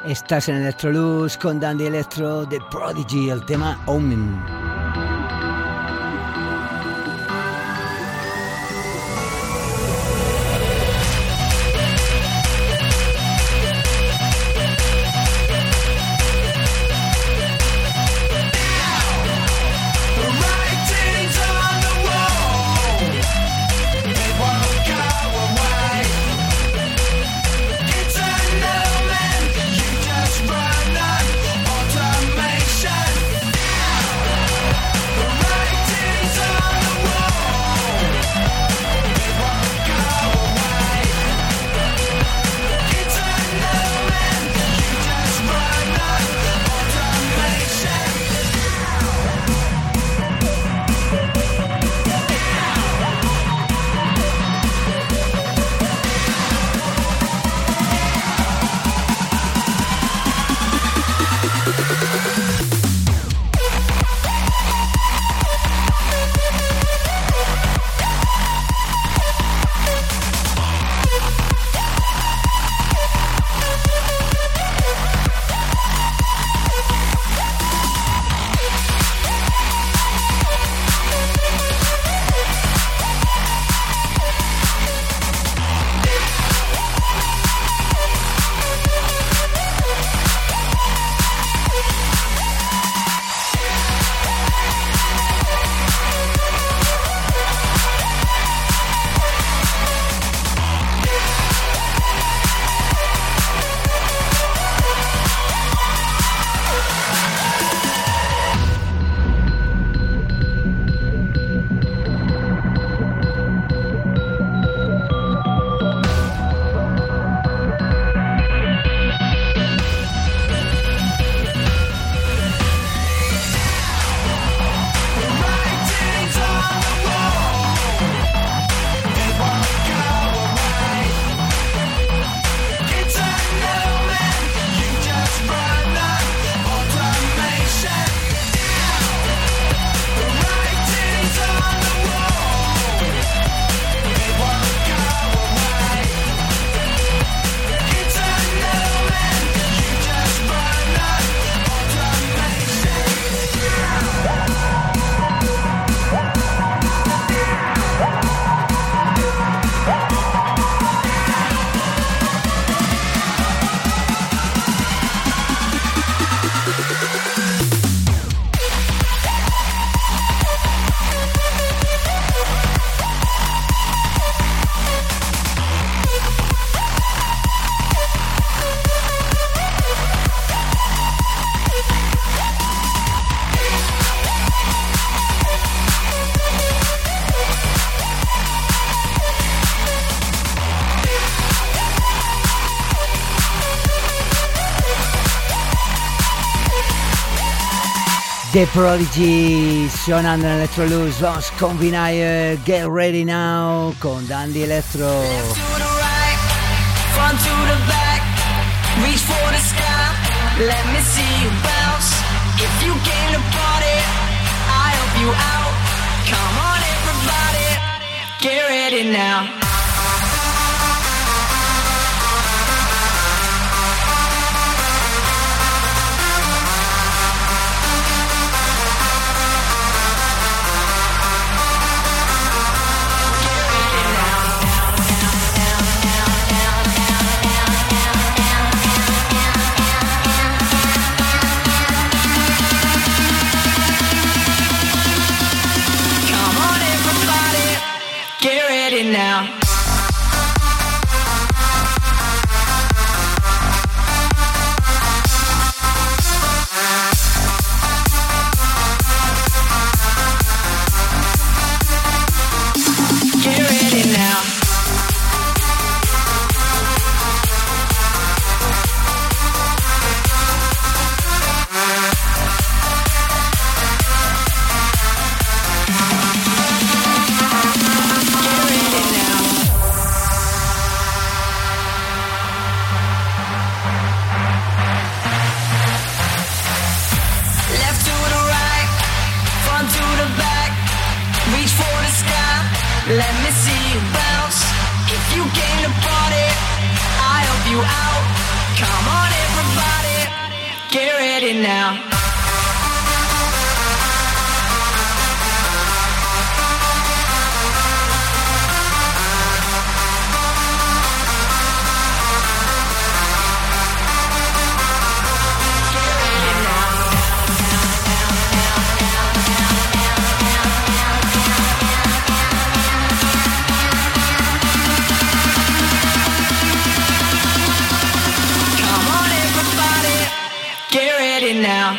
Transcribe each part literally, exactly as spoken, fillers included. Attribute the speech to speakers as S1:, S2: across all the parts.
S1: Estás en Electrolux con Dandy Electro de Prodigy, el tema Omen. The Prodigy sonando en Electrolux. Vamos con Vinyl, Get Ready Now con Dandy Electro.
S2: Left to the right, front to the back, reach for the sky, let me see you bounce. If you came to party, I'll help you out. Come on everybody, get ready now. Now get ready now. Let me see you bounce. If you came to party, I'll help you out. Come on everybody, get ready now. Now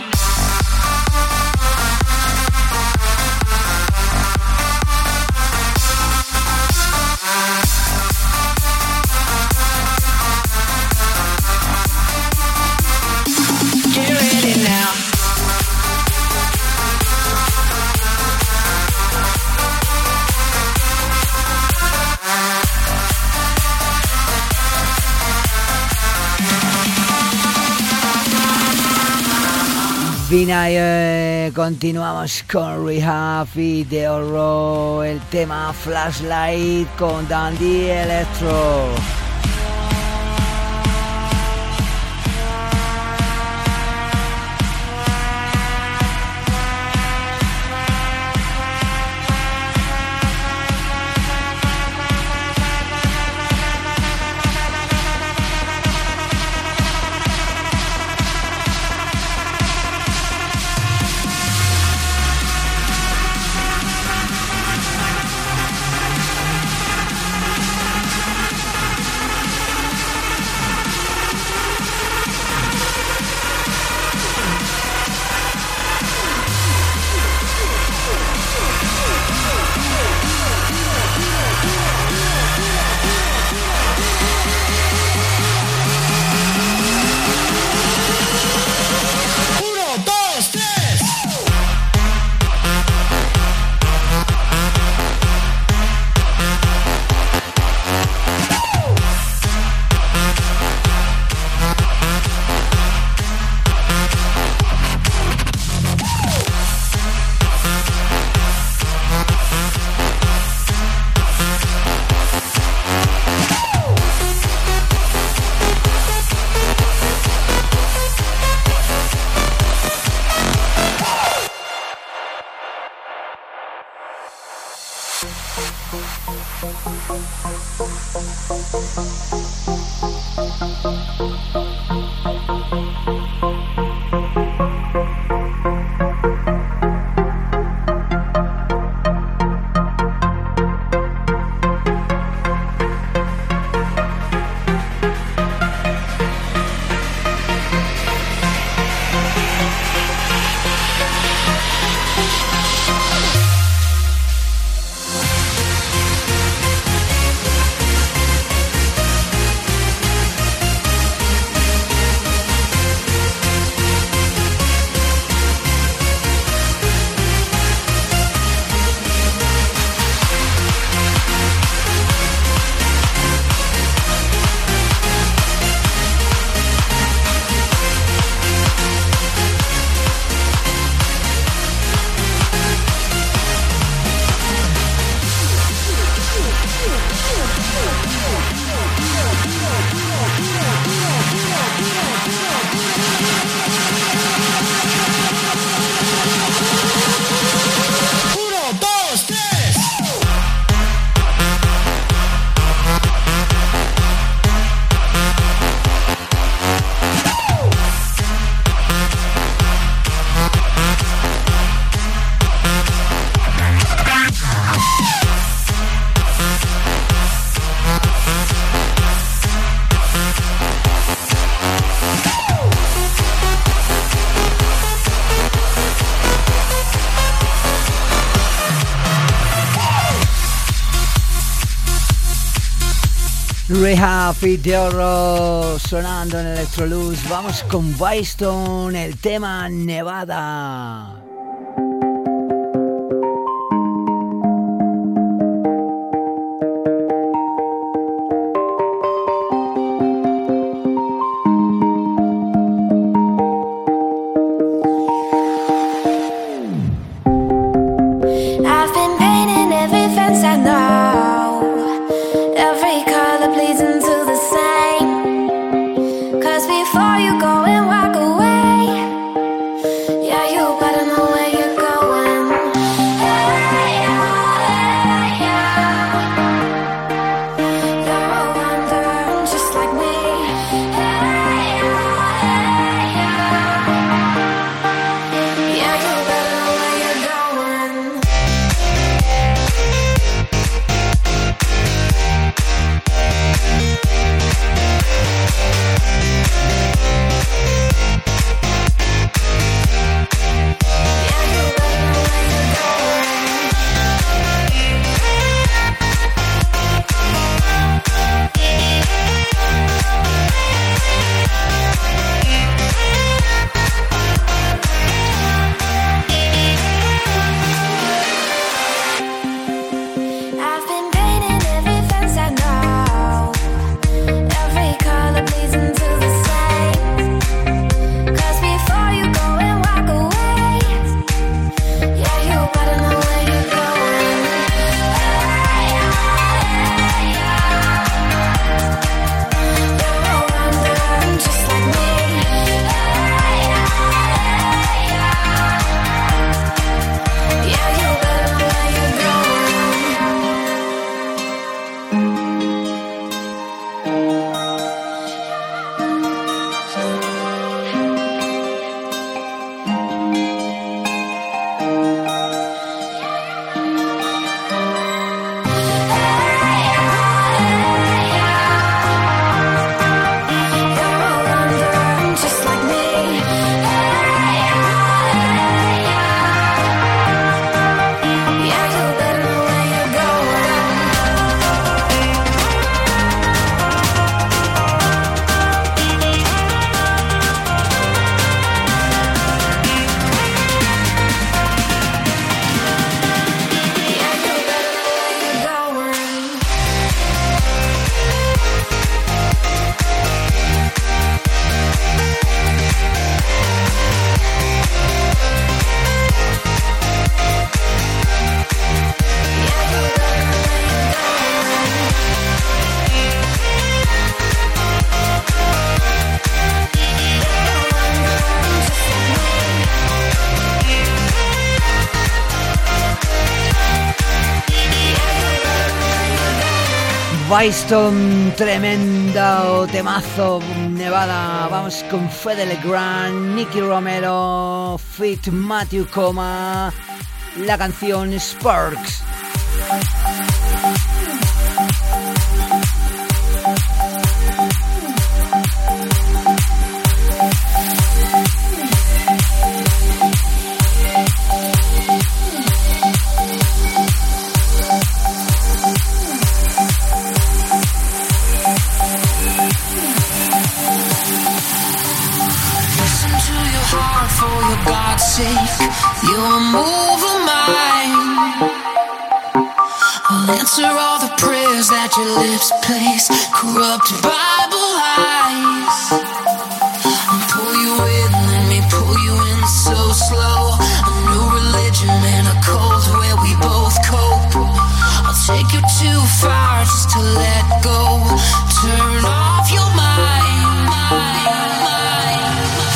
S2: get ready now.
S1: Vinayo, continuamos con Rehab y de Oro, el tema Flashlight con Dandy Electro. Rehab y de Oro sonando en Electroluz. Vamos con Bystone, el tema Nevada.
S3: Cause we
S1: Weiston, tremendo temazo, Nevada. Vamos con Fede Legrand, Nicky Romero, Fit Matthew Coma, la canción Sparks.
S2: You'll move a mind. I'll answer all the prayers that your lips place. Corrupt Bible lies. I'll pull you in, let me pull you in so slow. A new religion and a cult where we both cope. I'll take you too far just to let go. Turn off your mind, mind, mind.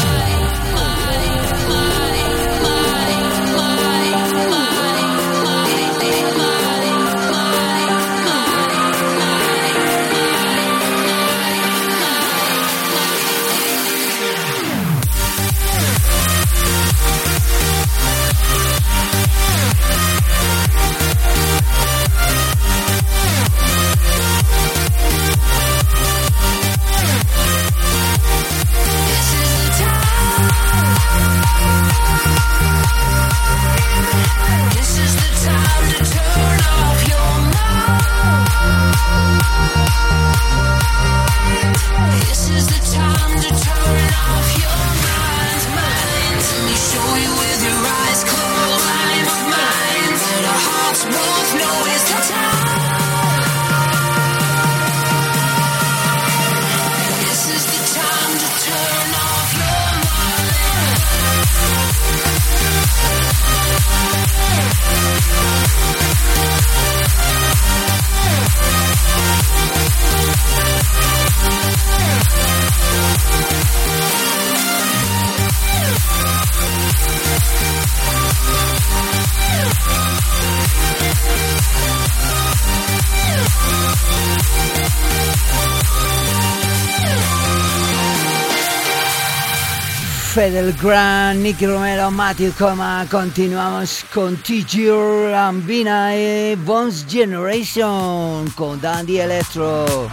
S1: Fede Legrand, Nicky Romero, Matthew Coma. Continuamos con T G Rambina y Bones Generation con Dandy Electro.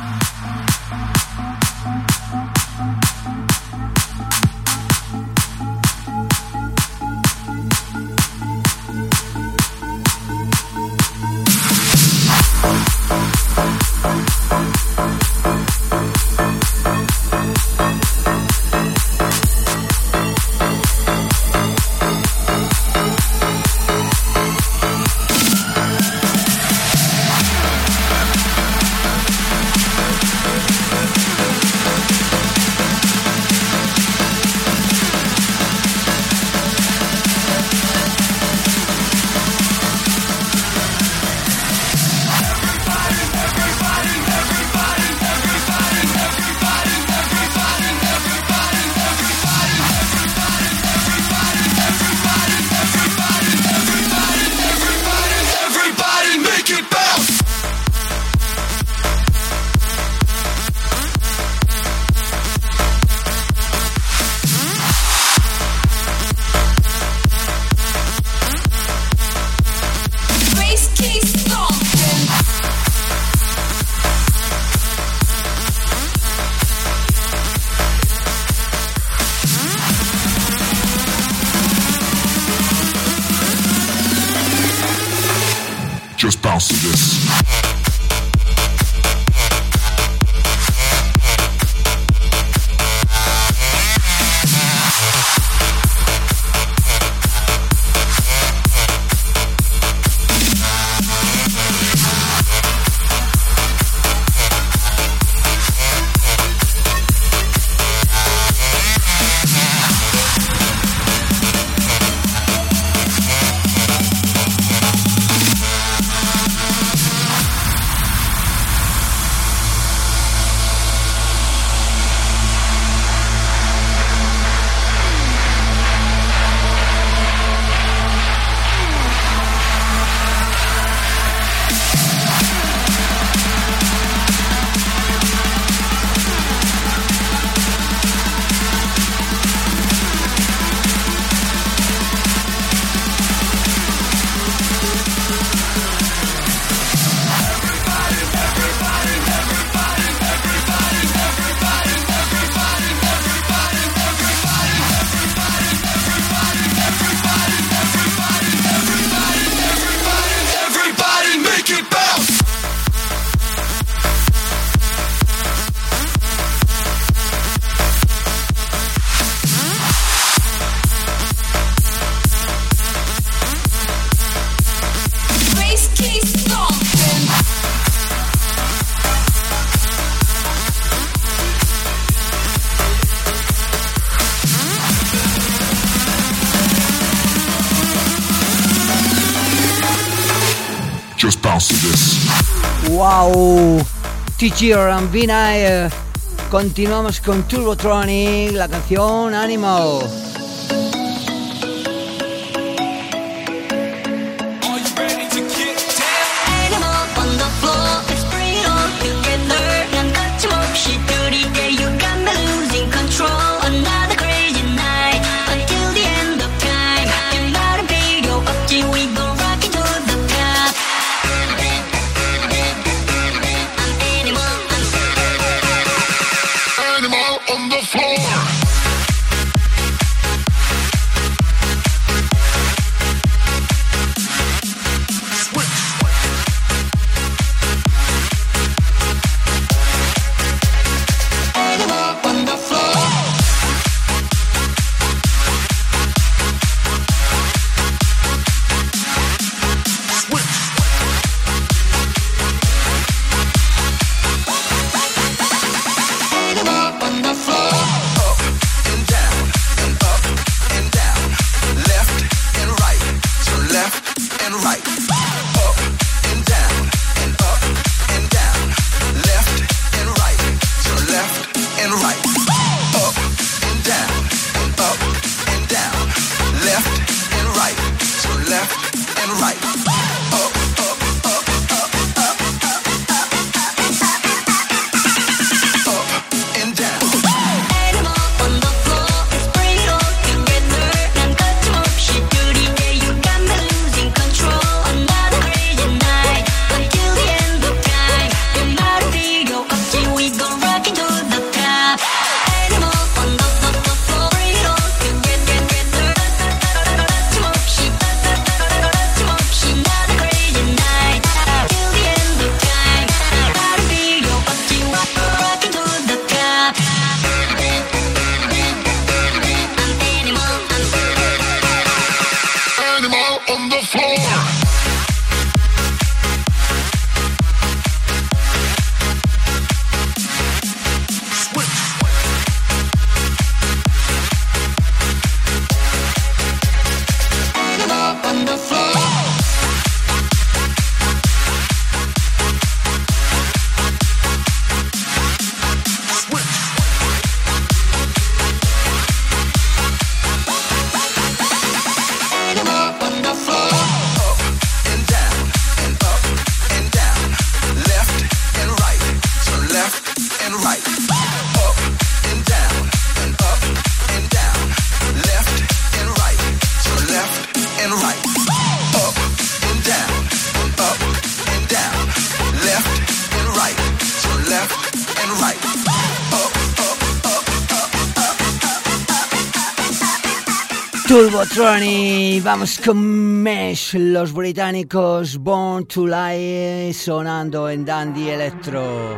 S3: Just bounce to this. bounce to this.
S1: Wow, T G Rambina. Eh, continuamos con Turbotronic, la canción Animal. Turbotronic, vamos con Mesh, los británicos Born to Lie sonando en Dandy Electro.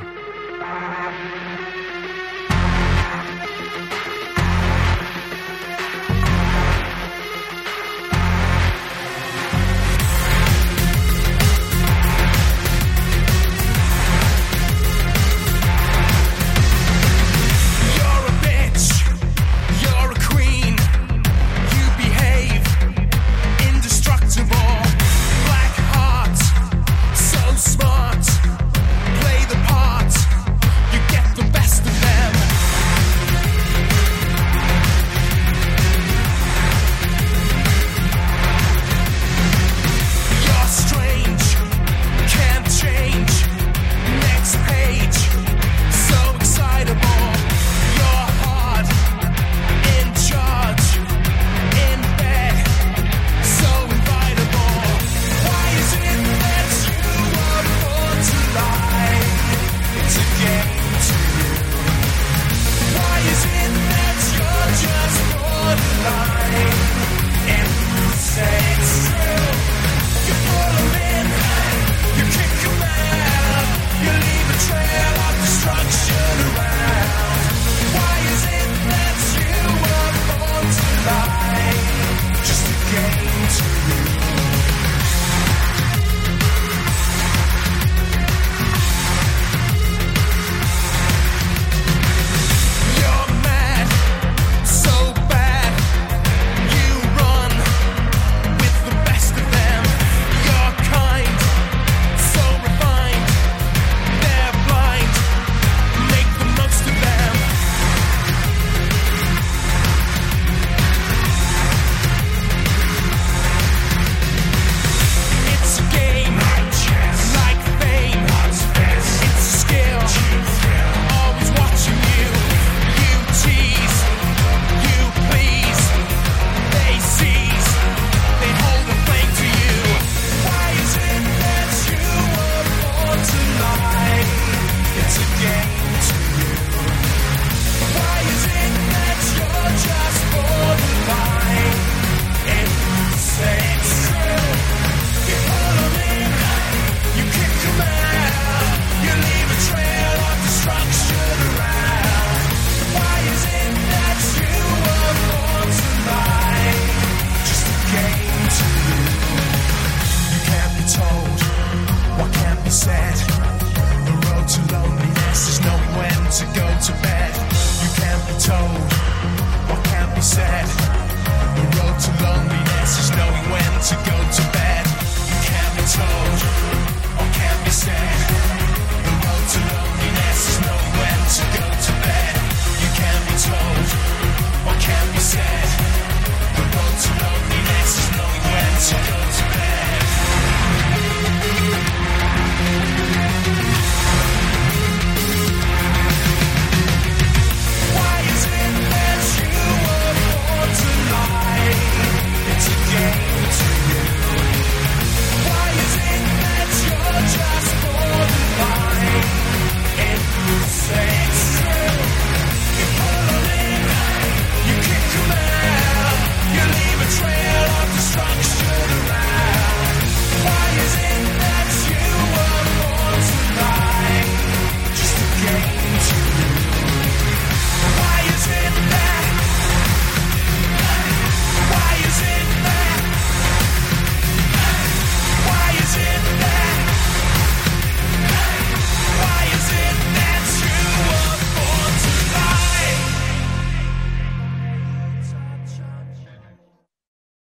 S4: Smart, play the part.
S3: said. The road to loneliness is knowing when to go to bed. You can't be told what can't be said. The road to loneliness is knowing when to go to bed. You can't be told